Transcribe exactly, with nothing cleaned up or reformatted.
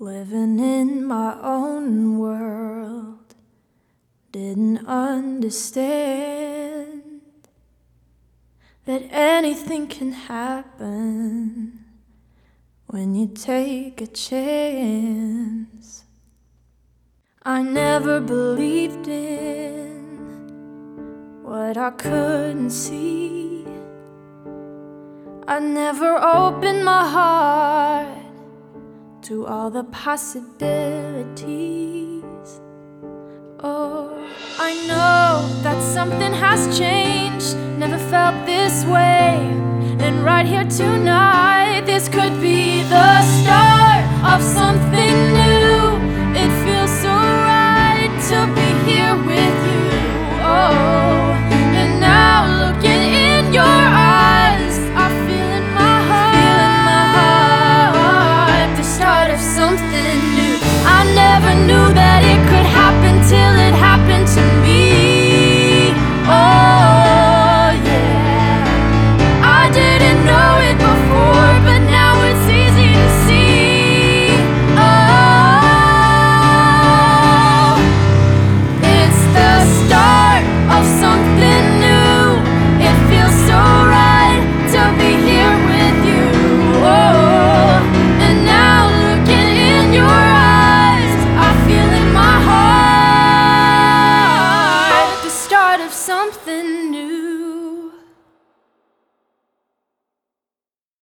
Living in my own world, didn't understand that anything can happen when you take a chance. I never believed in what I couldn't see. I never opened my heart to all the possibilities. Oh, I know that something has changed. Never felt this way. And right here tonight, this could be the start of something new. It feels so right to be here with you. Oh, and now looking in your eyes, I feel in my heart, feel in my heart the start of something new. I never knew that